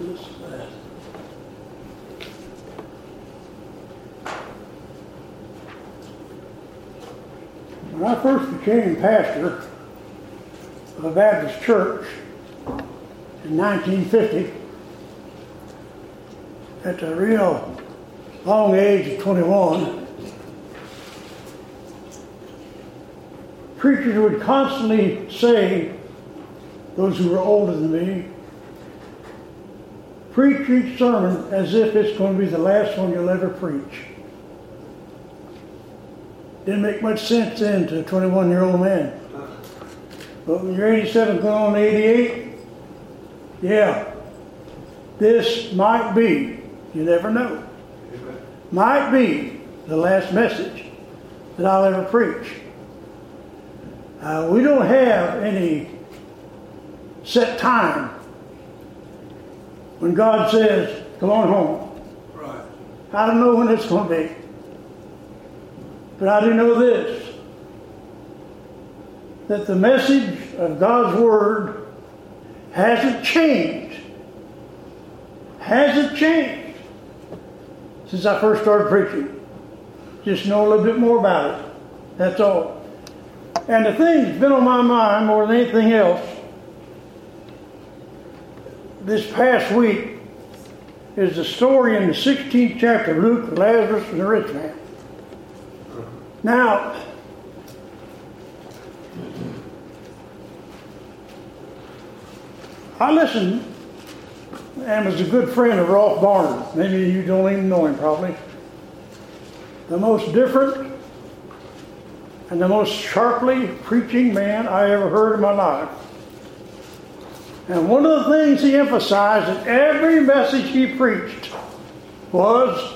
this that. When I first became pastor of a Baptist church in 1950, at the real long age of 21, preachers would constantly say, those who were older than me, preach each sermon as if it's going to be the last one you'll ever preach. Didn't make much sense then to a 21-year-old man. But when you're 87 going on 88, yeah, this might be, you never know, might be the last message that I'll ever preach. We don't have any set time when God says, come on home. Right. I don't know when it's going to be. But I do know this, that the message of God's Word hasn't changed. Hasn't changed since I first started preaching. Just know a little bit more about it. That's all. And the thing that's been on my mind more than anything else this past week is the story in the 16th chapter of Luke, Lazarus and the rich man. Now, I listened and was a good friend of Rolf Barner. Maybe you don't even know him, probably. The most different and the most sharply preaching man I ever heard in my life. And one of the things he emphasized in every message he preached was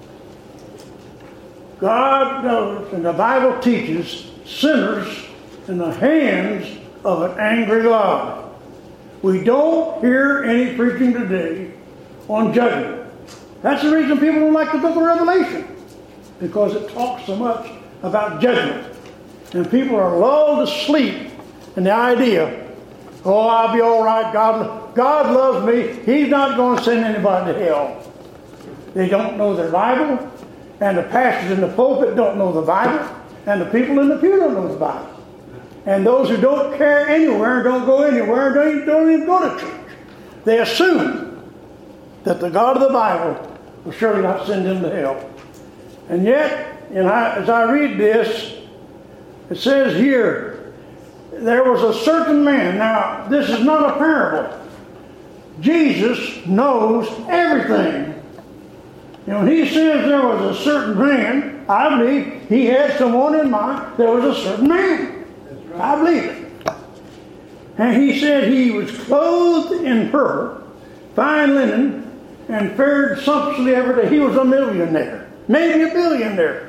God knows, and the Bible teaches, sinners in the hands of an angry God. We don't hear any preaching today on judgment. That's the reason people don't like the book of Revelation, because it talks so much about judgment. And people are lulled to sleep in the idea, oh, I'll be all right, God loves me, He's not going to send anybody to hell. They don't know their Bible. And the pastors in the pulpit don't know the Bible. And the people in the pew don't know the Bible. And those who don't care anywhere, don't go anywhere, don't even go to church. They assume that the God of the Bible will surely not send them to hell. And yet, as I read this, it says here, there was a certain man. Now, this is not a parable. Jesus knows everything. And when he says there was a certain man, I believe he had someone in mind. There was a certain man. Right. I believe it. And he said he was clothed in purple, fine linen, and fared sumptuously every day. He was a millionaire, maybe a billionaire.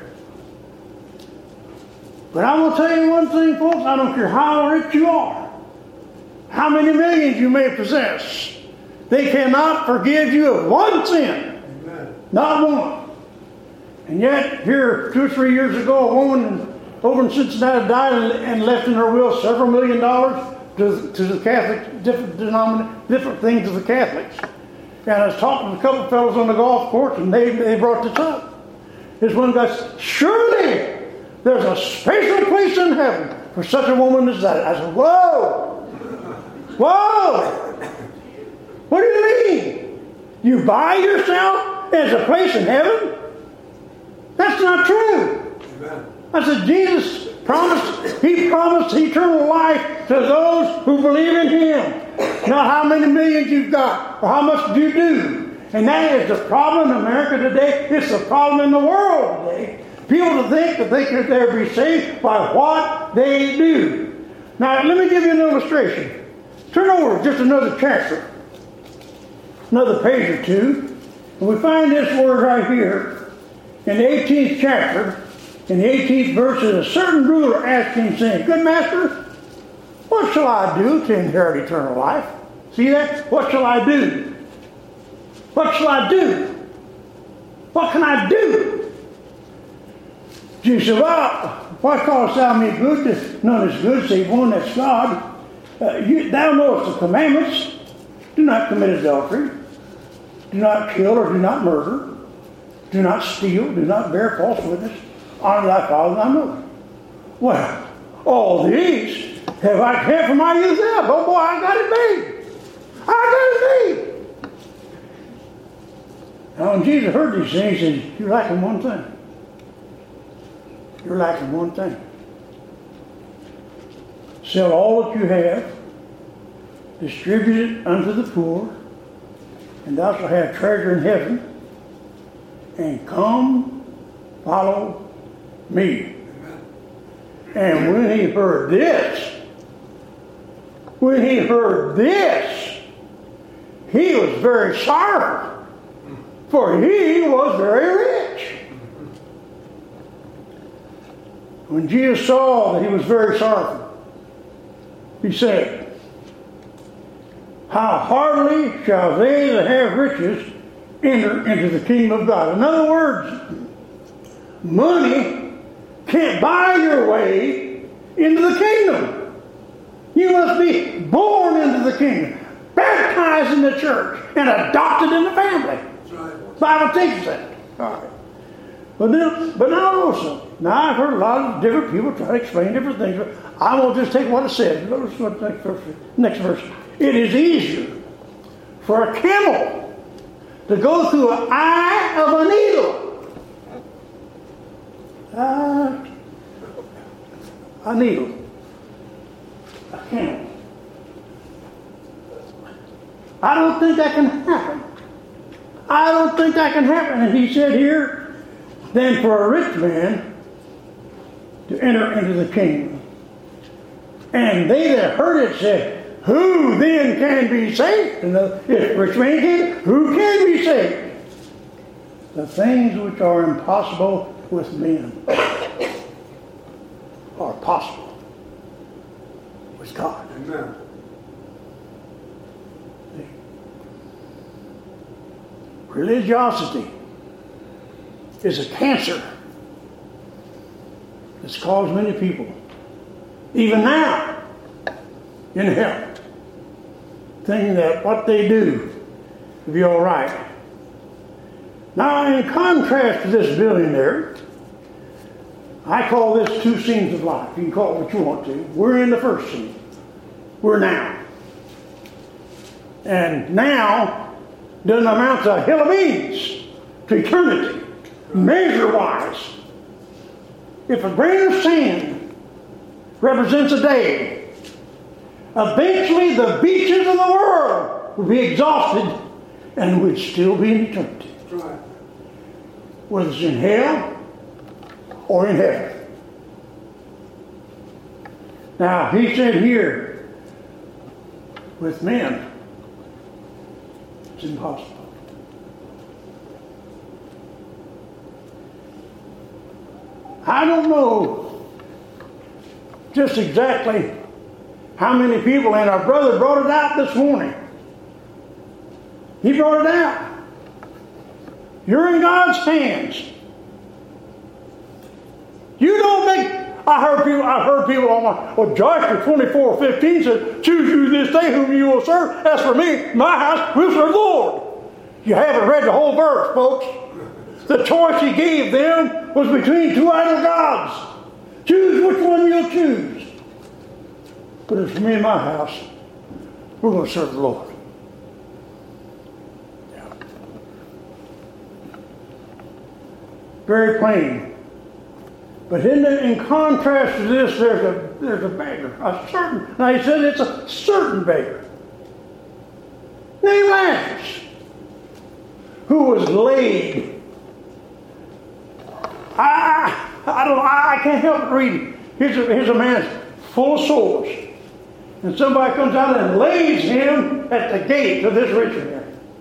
But I'm going to tell you one thing, folks. I don't care how rich you are, how many millions you may possess. They cannot forgive you of one sin. Not one. And yet, here 2 or 3 years ago, a woman over in Cincinnati died and left in her will several $1 million to the Catholics, different things to the Catholics. And I was talking to a couple of fellows on the golf course, and they brought this up. This one guy said, surely there's a special place in heaven for such a woman as that. I said, whoa! Whoa! What do you mean? You buy yourself? There's a place in heaven? That's not true. Amen. I said, Jesus promised, He promised eternal life to those who believe in Him. Not how many millions you've got or how much you do. And that is the problem in America today. It's the problem in the world today. People to think that they could be saved by what they do. Now, let me give you an illustration. Turn over just another chapter. Another page or two. And we find this word right here in the 18th chapter, in the 18th verse, a certain ruler asked him, saying, good master, what shall I do to inherit eternal life? See that? What shall I do? What shall I do? What can I do? Jesus said, well, why callest thou me good? None is good save one, that's God. Thou knowest the commandments. Do not commit adultery. Do not kill or do not murder. Do not steal. Do not bear false witness. Honor thy father and thy mother. Well, all these have I kept from my youth up. Oh boy, I got it made. I got it made. Now when Jesus heard these things, he said, you're lacking one thing. You're lacking one thing. Sell all that you have, distribute it unto the poor, and thou shalt have treasure in heaven, and come follow me. And when he heard this, he was very sorrowful, for he was very rich. When Jesus saw that he was very sorrowful, he said, how heartily shall they that have riches enter into the kingdom of God. In other words, money can't buy your way into the kingdom. You must be born into the kingdom, baptized in the church, and adopted in the family. The Bible teaches that. All right. But now also, now I've heard a lot of different people try to explain different things. But I won't just take what it says. Notice what the next verse. It is easier for a camel to go through an eye of a needle. A needle. A camel. I don't think that can happen. I don't think that can happen. And he said here, than for a rich man to enter into the kingdom. And they that heard it said, who then can be saved? And if rich man can, who can be saved? The things which are impossible with men are possible with God. Amen. Religiosity is a cancer that's caused many people, even now, in hell, thinking that what they do will be all right. Now, in contrast to this billionaire, I call this two scenes of life. You can call it what you want to. We're in the first scene. We're now. And now doesn't amount to a hill of beans to eternity, measure-wise. If a grain of sand represents a day, eventually the beaches of the world would be exhausted and we'd still be in eternity. Right. Whether it's in hell or in heaven. Now, he said here, with men, it's impossible. I don't know just exactly how many people, and our brother brought it out this morning. He brought it out. You're in God's hands. You don't make. I heard people on my. Joshua 24:15 said, "Choose you this day whom you will serve. As for me, my house, we'll serve the Lord." You haven't read the whole verse, folks. The choice he gave them was between two idol gods. Choose which one you'll choose. But as for me and my house, we're going to serve the Lord. Yeah. Very plain. But in contrast to this, there's a beggar. Now he said it's a certain beggar. Named Lazarus. Who was laid. I can't help but read. Here's a man full of sores. And somebody comes out and lays him at the gate of this rich man.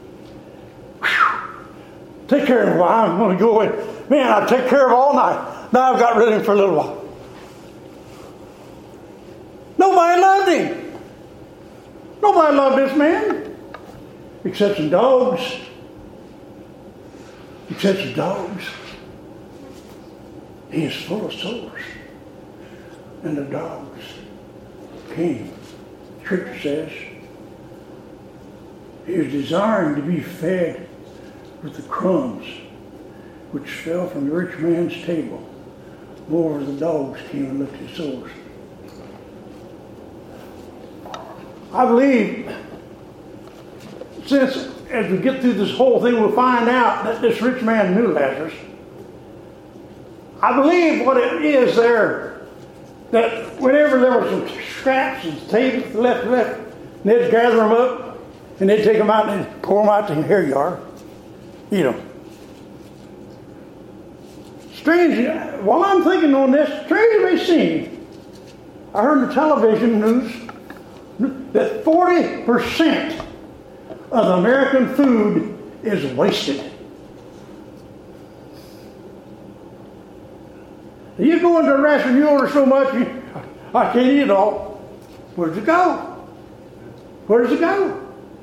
Take care of him while I'm going to go away. Man, I take care of him all night. Now I've got rid of him for a little while. Nobody loved him. Nobody loved this man. Except some dogs. Except some dogs. He is full of sores. And the dogs came. Scripture says he was desiring to be fed with the crumbs which fell from the rich man's table. Moreover, the dogs came and licked his sores. I believe, since as we get through this whole thing, we'll find out that this rich man knew Lazarus. I believe what it is there, that whenever there were some scraps and tables left, they'd gather them up and they'd take them out and they'd pour them out to here you are. Eat them. Strange, while I'm thinking on this, strange may seem, I heard in the television news that 40% of the American food is wasted. You go into a restaurant, you order so much, I can't eat it all. Where does it go? Where does it go?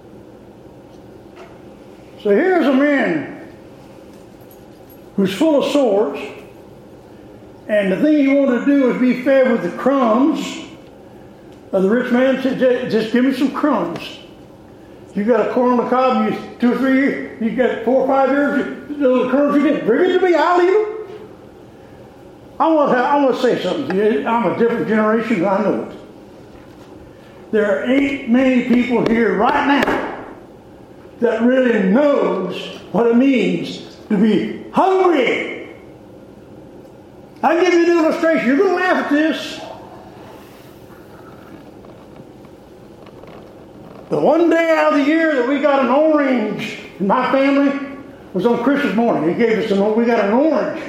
So here's a man who's full of sores, and the thing he wanted to do is be fed with the crumbs of the rich man said, just give me some crumbs. You got a corn on the cob, you 2 or 3 years, you got 4 or 5 years, the little crumbs you get, bring it to me, I'll eat them. I want to say something to you. I'm a different generation, and I know it. There ain't many people here right now that really knows what it means to be hungry. I'll give you an illustration. You're going to laugh at this. The one day out of the year that we got an orange in my family was on Christmas morning. He gave us we got an orange.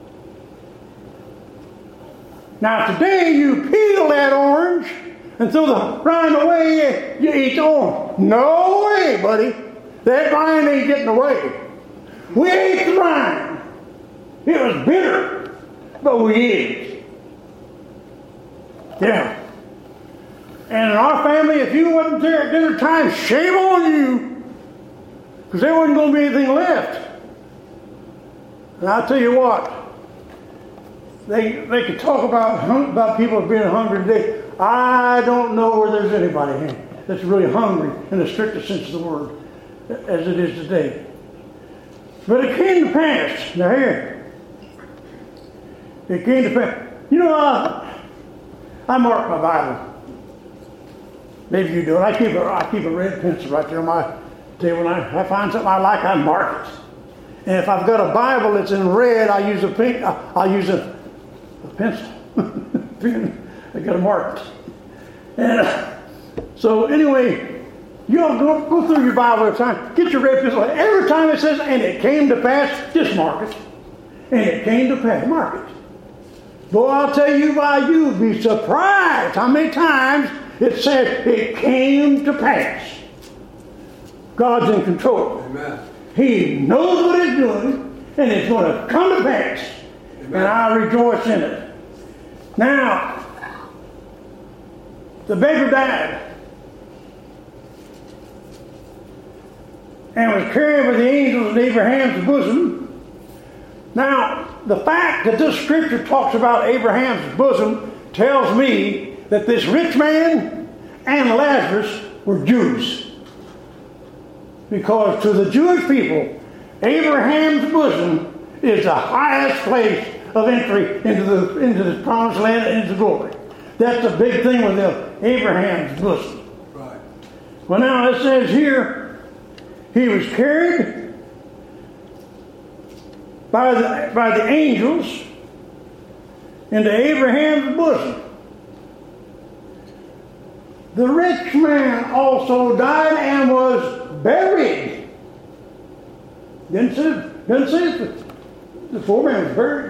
Now today you peel that orange and throw the rind away, you eat the orange. No way, buddy. That rind ain't getting away. We ate the rind. It was bitter, but we ate it. Yeah. And in our family, if you wasn't there at dinner time, shame on you. Because there wasn't going to be anything left. And I'll tell you what, they could talk about people being hungry today. I don't know where there's anybody that's really hungry in the strictest sense of the word as it is today. But it came to pass. Now here. It came to pass. You know, I mark my Bible. Maybe you do it. I keep a red pencil right there on my table. When I find something I like, I mark it. And if I've got a Bible that's in red, I use a pencil. I got to mark it. And so anyway, you all go through your Bible every time. Get your red pencil. Every time it says, and it came to pass, just mark it. And it came to pass, mark it. Boy, I'll tell you why you'd be surprised how many times it says it came to pass. God's in control. Amen. He knows what he's doing, and it's going to come to pass. Amen. And I rejoice in it. Now, the baker died and was carried with the angels in Abraham's bosom. Now, the fact that this scripture talks about Abraham's bosom tells me that this rich man and Lazarus were Jews. Because to the Jewish people, Abraham's bosom is the highest place of entry into the promised land and into glory. That's the big thing with them, Abraham's bosom. Right. Well, now it says here, he was carried by the angels into Abraham's bosom. The rich man also died and was buried. Didn't say the poor man was buried.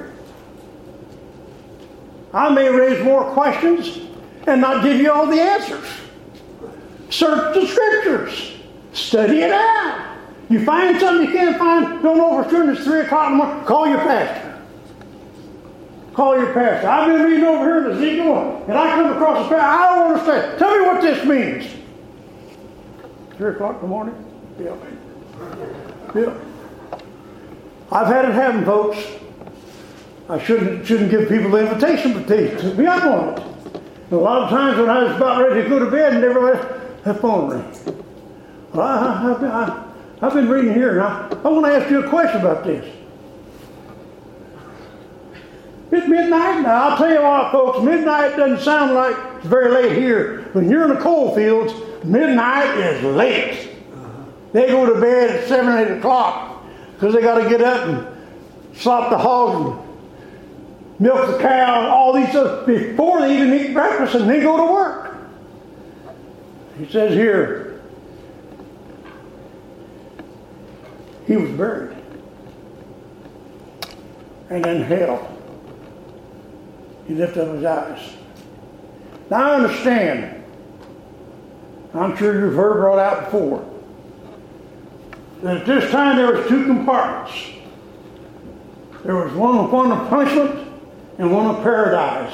I may raise more questions and not give you all the answers. Search the scriptures. Study it out. You find something you can't find, don't overturn this 3 o'clock in the morning. Call your pastor. Call your pastor. I've been reading over here in Ezekiel, and I come across a pastor. I don't understand. Tell me what this means. 3 o'clock in the morning? Yeah. I've had it happen, folks. I shouldn't give people the invitation, but they took me up on it. And a lot of times when I was about ready to go to bed, and everybody, that phone rang. Well, I've been reading here, and I want to ask you a question about this. It's midnight now. I'll tell you what, folks, midnight doesn't sound like it's very late here. When you're in the coal fields, midnight is late. They go to bed at 7 or 8 o'clock because they got to get up and slop the hogs and milk the cow, all these stuff before they even eat breakfast and then go to work. He says here, he was buried. And in hell, he lifted up his eyes. Now I understand. I'm sure you've heard brought out before. That at this time there was two compartments. There was one of punishment and one of paradise.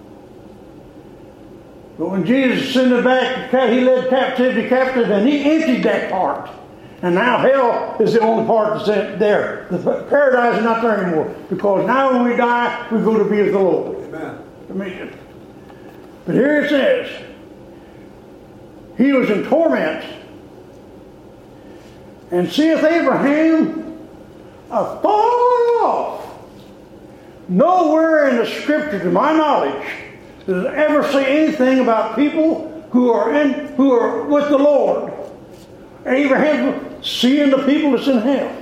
But when Jesus ascended back, he led captivity captive, and he emptied that part. And now hell is the only part that's there. The paradise is not there anymore. Because now when we die, we go to be with the Lord. Amen. But here it says, he was in torment, and seeth Abraham afar off. Nowhere in the Scripture, to my knowledge, does it ever say anything about people who are with the Lord. Abraham seeing the people that's in hell.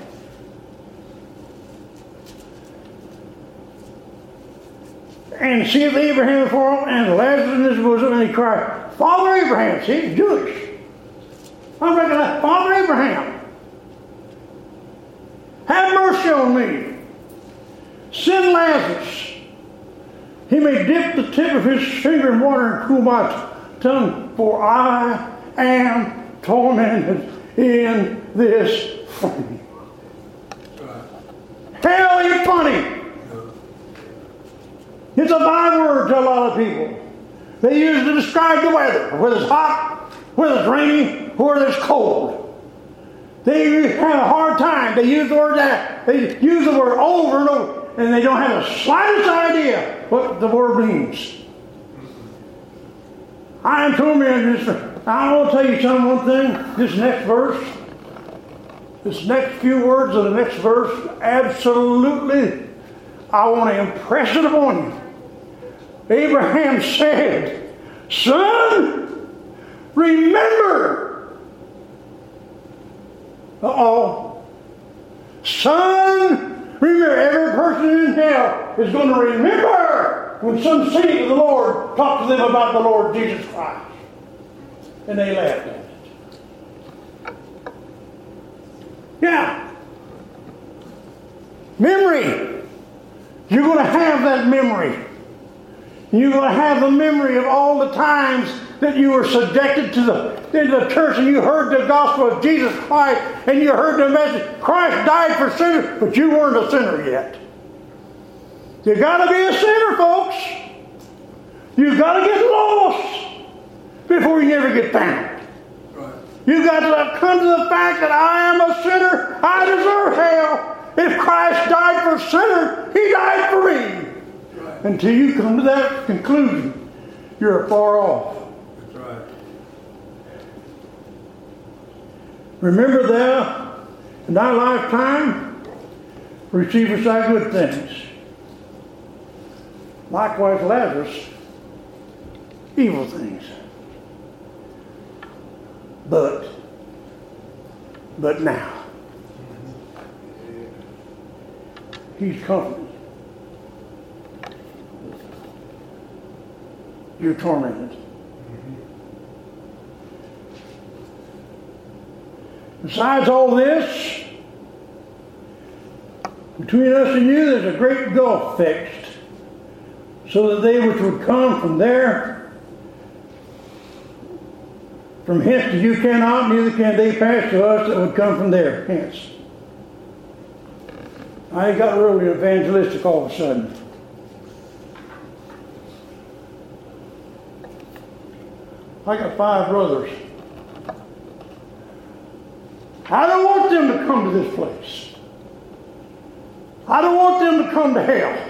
And seeth Abraham afar off, and Lazarus in his bosom, and he cried, Father Abraham. See, he's Jewish. I recognize Father Abraham. Have mercy on me. Send Lazarus. He may dip the tip of his finger in water and cool my tongue, for I am tormented in this flame. Hell ain't funny. It's a byword to a lot of people. They use it to describe the weather, whether it's hot, whether it's rainy, or whether it's cold. They have a hard time. They use the word that. They use the word over and over, and they don't have the slightest idea what the word means. I am tormented. I want to tell you something, one thing. This next verse, this next few words of the next verse, absolutely, I want to impress it upon you. Abraham said, Son, remember. Son, remember. Every person in hell is going to remember when some saint of the Lord talked to them about the Lord Jesus Christ. And they laughed at it. Yeah. Memory. You're going to have that memory. You're going to have the memory of all the times that you were subjected to the church and you heard the gospel of Jesus Christ and you heard the message. Christ died for sinners, but you weren't a sinner yet. You got to be a sinner, folks. You got to get lost before you ever get found. Right. You got to come to the fact that I am a sinner. I deserve hell. If Christ died for sinners, He died for me. Right. Until you come to that conclusion, you're far off. That's right. Remember thou, in thy lifetime, receivest thy good things. Likewise, Lazarus, evil things. But now, He's comforted. You're tormented. Besides all this, between us and you, there's a great gulf fixed, so that they which would come from there, from hence you cannot, neither can they pass to us that would come from there, hence. I got really evangelistic all of a sudden. I got 5 brothers. I don't want them to come to this place. I don't want them to come to hell.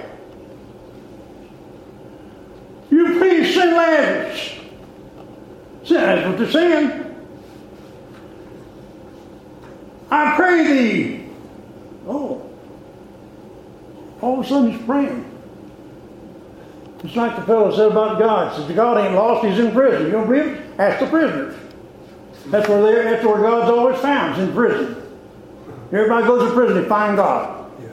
You please send Lazarus. That's what they're saying. I pray thee. Oh. All of a sudden he's praying. It's like the fellow said about God. He said, God ain't lost, he's in prison. You don't believe it? Ask the prisoners. That's where God's always found, is in prison. Everybody goes to prison to find God. Yeah.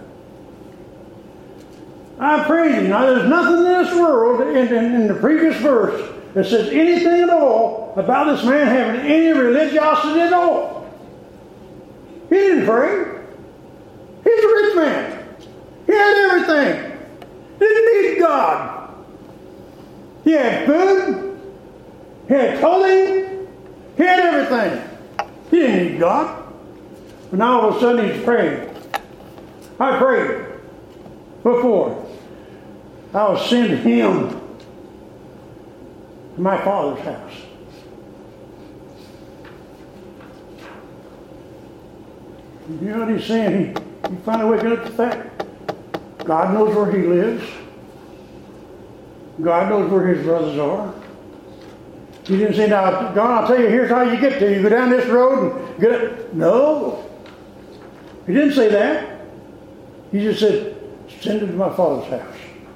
I pray thee. Now there's nothing in this world, in the previous verse, that says anything at all about this man having any religiosity at all. He didn't pray. He's a rich man. He had everything. Didn't need God. He had food. He had clothing. He had everything. He didn't need God. But now all of a sudden he's praying. I prayed. What for? I will send him to my Father's house. You know what he's saying? He finally waking up to the fact God knows where he lives. God knows where his brothers are. He didn't say, now, God, I'll tell you, here's how you get there. You go down this road and get it. No. He didn't say that. He just said, send him to my Father's house.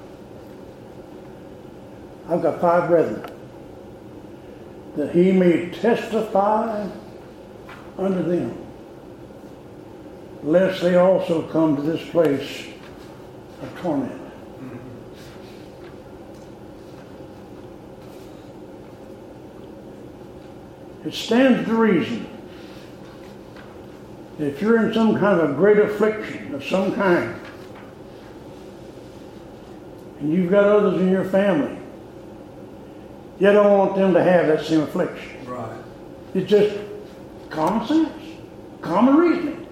I've got 5 brethren, that he may testify unto them, lest they also come to this place of torment. It stands to reason that if you're in some kind of a great affliction of some kind, and you've got others in your family, you don't want them to have that same affliction. Right. It's just common sense, common reasoning.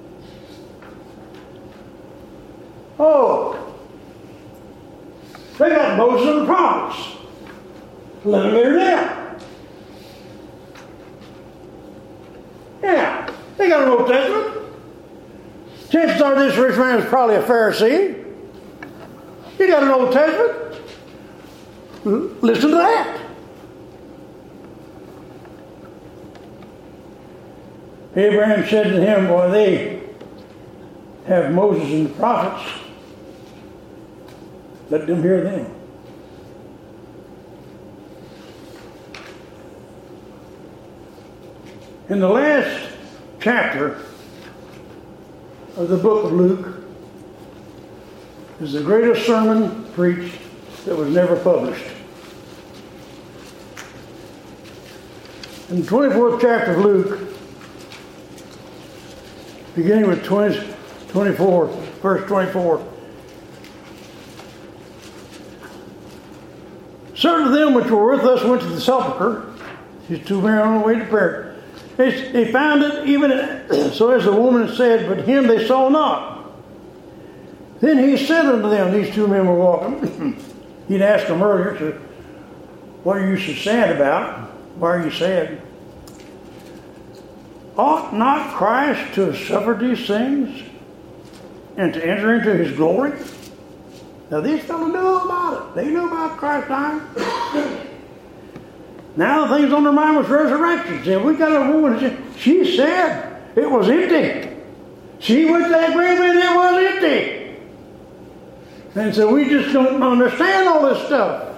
Oh, they got Moses and the prophets. Let them hear them. Yeah, they got an Old Testament. Chances are this rich man was probably a Pharisee. He got an Old Testament. Listen to that. Abraham said to him, boy, they have Moses and the prophets. Let them hear them. In the last chapter of the book of Luke is the greatest sermon preached that was never published. In the 24th chapter of Luke, beginning with 24, verse 24. Certain of them which were with us went to the sepulchre. These 2 men on the way to prayer. They found it even so as the woman said, but him they saw not. Then he said unto them, these 2 men were walking. He'd asked them earlier, so, what are you so sad about? Why are you sad? Ought not Christ to have suffered these things and to enter into his glory? Now these fellows know about it. They know about Christ's time. Now the things on their mind was resurrection. See, we got a woman, she said it was empty. She went to that grave and it was empty. And so we just don't understand all this stuff.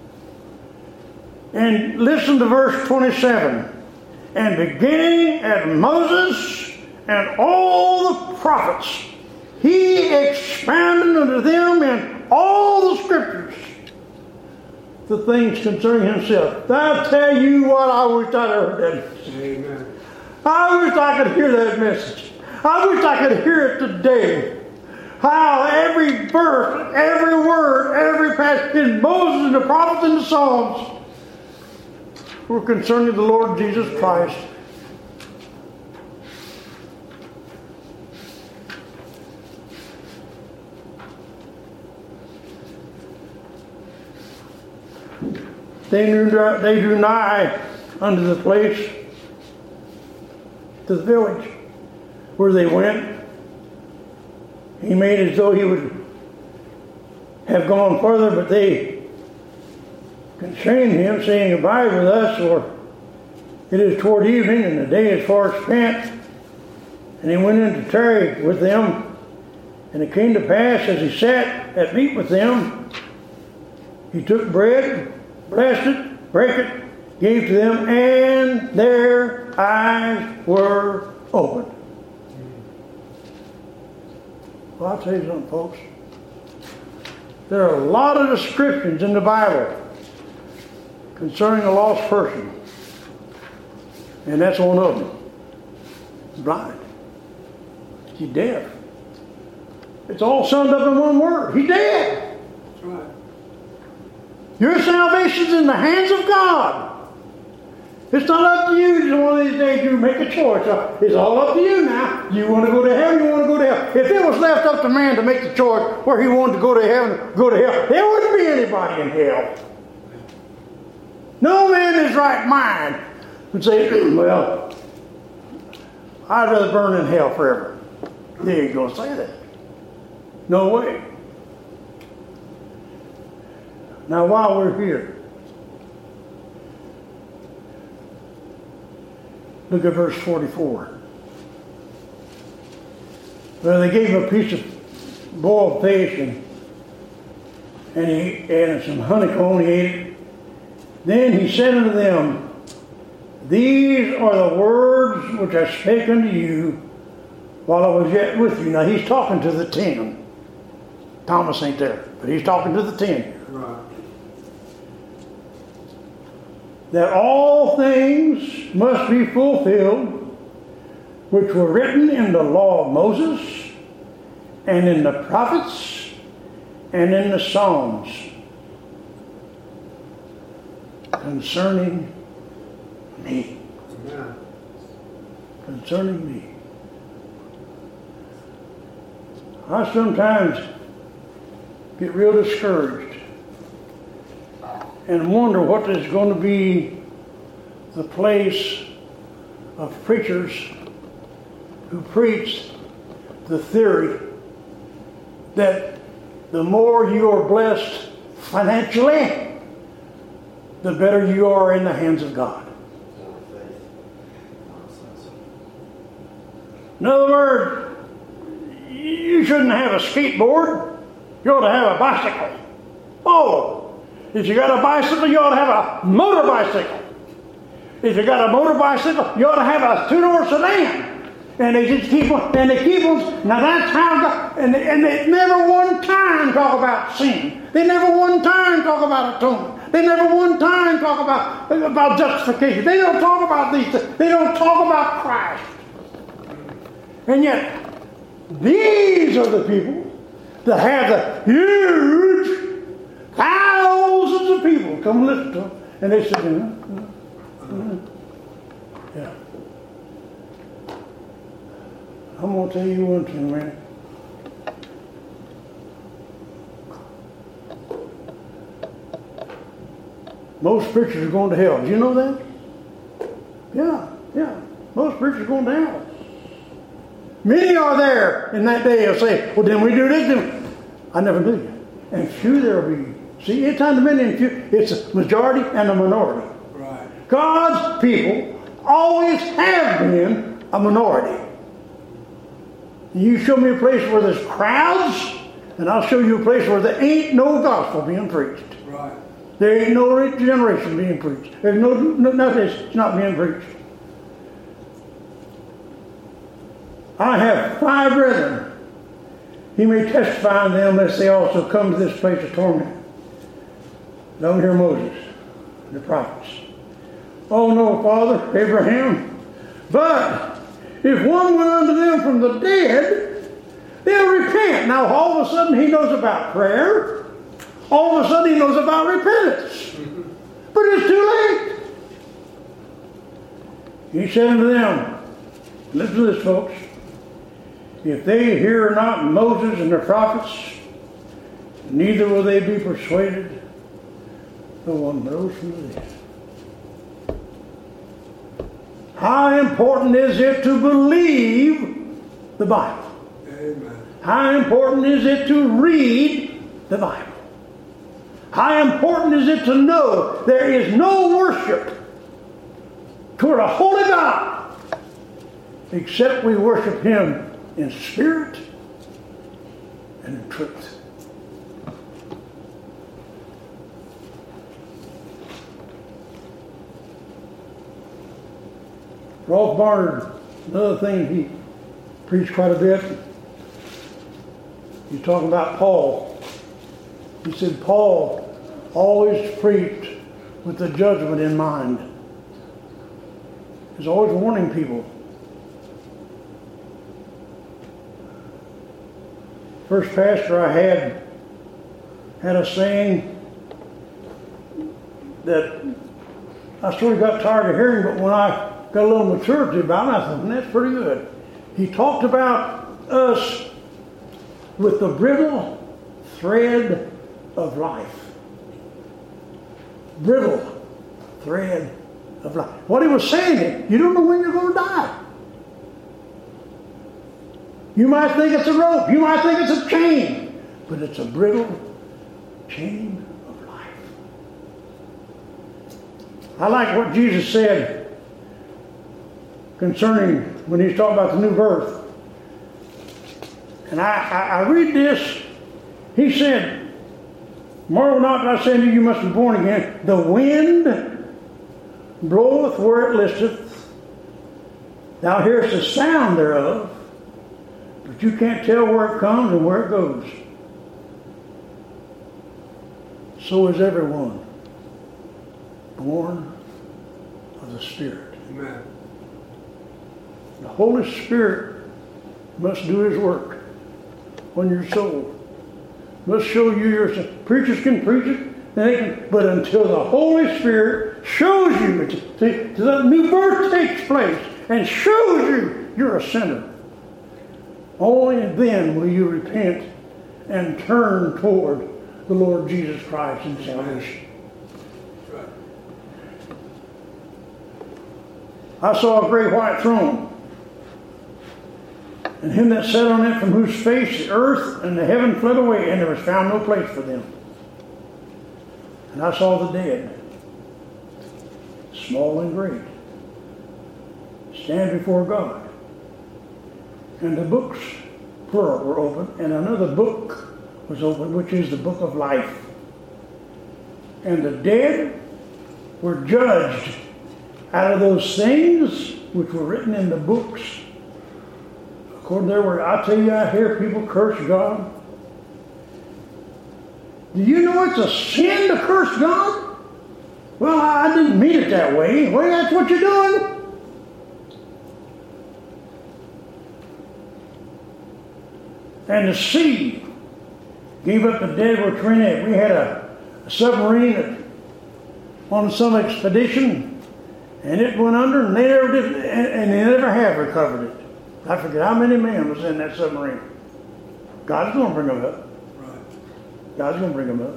And listen to verse 27. And beginning at Moses and all the prophets, he expounded unto them in all the scriptures the things concerning himself. I'll tell you what, I wish I'd heard that message. Amen. I wish I could hear that message. I wish I could hear it today. How every verse, every word, every passage in Moses and the prophets and the Psalms were concerning the Lord Jesus Christ. They drew nigh unto the place, to the village where they went. He made as though he would have gone further, but they constrained him, saying, abide with us, for it is toward evening, and the day is far spent. And he went in to tarry with them. And it came to pass, as he sat at meat with them, he took bread, blessed it, brake it, gave to them, and their eyes were opened. Well, I'll tell you something, folks. There are a lot of descriptions in the Bible concerning a lost person. And that's one of them. He's blind. He's deaf. It's all summed up in one word. He's dead. That's right. Your salvation's in the hands of God. It's not up to you to one of these days you make a choice. It's all up to you now. You want to go to heaven, you want to go to hell. If it was left up to man to make the choice where he wanted to go to heaven, go to hell, there wouldn't be anybody in hell. No man in his right mind would say, well, I'd rather burn in hell forever. He ain't going to say that. No way. Now, while we're here, look at verse 44. Well, they gave him a piece of boiled fish and some honeycomb. He ate it. Then he said unto them, these are the words which I spake unto you while I was yet with you. Now he's talking to the 10. Thomas ain't there, but he's talking to the 10. Right. That all things must be fulfilled which were written in the law of Moses and in the prophets and in the Psalms concerning me. Amen. Concerning me. I sometimes get real discouraged and wonder what is going to be the place of preachers who preach the theory that the more you are blessed financially, the better you are in the hands of God. In other words, you shouldn't have a skateboard. You ought to have a bicycle. Oh, if you got a bicycle, you ought to have a motor bicycle. If you got a motor bicycle, you ought to have a two-door sedan. And they just keep on, and they keep on. Now that's how God, and they never one time talk about sin. They never one time talk about atonement. They never one time talk about justification. They don't talk about these things. They don't talk about Christ. And yet, these are the people that have the huge thousands of people come listen to them, and they sit there. Yeah. I'm going to tell you one thing, man. Most preachers are going to hell. Do you know that? Yeah. Most preachers are going to hell. Many are there in that day who'll say, well, didn't we do this? I never knew. And few there will be. See, it's not a many and few. It's a majority and a minority. Right. God's people always have been a minority. You show me a place where there's crowds, and I'll show you a place where there ain't no gospel being preached. Right. There ain't no regeneration being preached. There's nothing that's not being preached. I have 5 brethren. He may testify on them lest they also come to this place of torment. Don't hear Moses and the prophets. Oh no, Father, Abraham. But if one went unto them from the dead, they'll repent. Now all of a sudden he knows about prayer. All of a sudden he knows about repentance. But it's too late. He said unto them, listen to this, folks. If they hear not Moses and the prophets, neither will they be persuaded, though one rose from the dead. How important is it to believe the Bible? Amen. How important is it to read the Bible? How important is it to know there is no worship toward a holy God except we worship Him in spirit and in truth. Rolf Barnard, another thing he preached quite a bit, he's talking about Paul. He said Paul always preached with the judgment in mind. He's always warning people. First pastor I had a saying that I sort of got tired of hearing, but when I got a little maturity about it, I thought, that's pretty good. He talked about us with the brittle thread of life. Brittle thread of life. What he was saying is, you don't know when you're going to die. You might think it's a rope. You might think it's a chain. But it's a brittle chain of life. I like what Jesus said concerning when he's talking about the new birth. And I read this. He said, marvel not that I say unto you, you must be born again. The wind bloweth where it listeth. Thou hearest the sound thereof, but you can't tell where it comes and where it goes. So is everyone born of the Spirit. Amen. The Holy Spirit must do His work on your soul. Must show you your sin. Preachers can preach it, but until the Holy Spirit shows you, the new birth takes place and shows you you're a sinner, only then will you repent and turn toward the Lord Jesus Christ in salvation. Right. I saw a great white throne, and him that sat on it, from whose face the earth and the heaven fled away, and there was found no place for them. And I saw the dead, small and great, stand before God. And the books, plural, were open, and another book was opened, which is the book of life. And the dead were judged out of those things which were written in the books. According to their word. I tell you, I hear people curse God. Do you know it's a sin to curse God? Well, I didn't mean it that way. Well, that's what you're doing. And the sea gave up the dead which were in it. We had a submarine on some expedition, and it went under, and they never did, and they never have recovered it. I forget how many men was in that submarine. God's going to bring them up. Right. God's going to bring them up.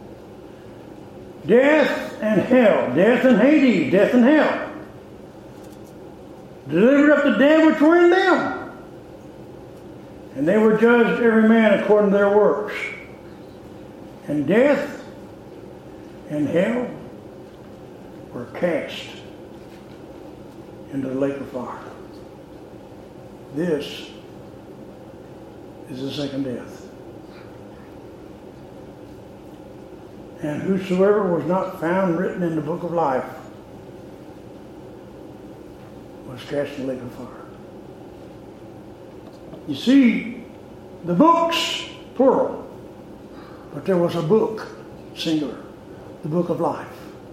Death and hell, death and Hades, death and hell, delivered up the dead which were in them. And they were judged every man according to their works. And death and hell were cast into the lake of fire. This is the second death. And whosoever was not found written in the book of life was cast in the lake of fire. You see, the books, plural, but there was a book, singular, the book of life.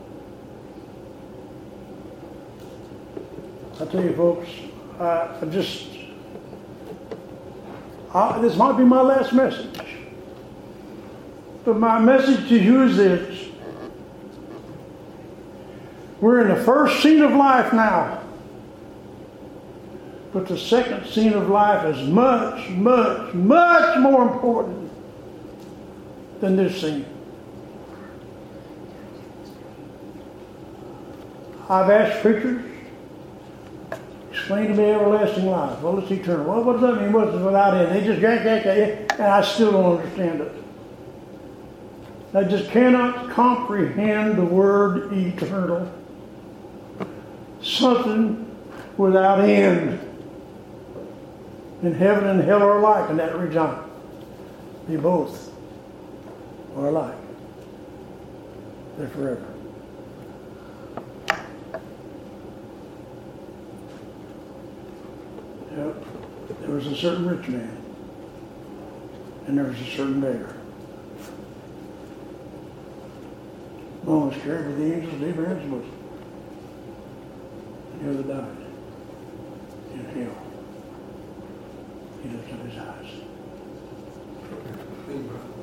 I tell you, folks, this might be my last message. But my message to you is this. We're in the first scene of life now. But the second scene of life is much, much, much more important than this scene. I've asked preachers, explain to me everlasting life. Well, it's eternal. Well, what does that mean? What's without end? They just yank, and I still don't understand it. I just cannot comprehend the word eternal. Something without end. And heaven and hell are alike in that regard. They both are alike. They're forever. Yep. There was a certain rich man, and there was a certain beggar. One was carried with the angels deeper into his bosom. And the other died in hell. He lifted up his eyes.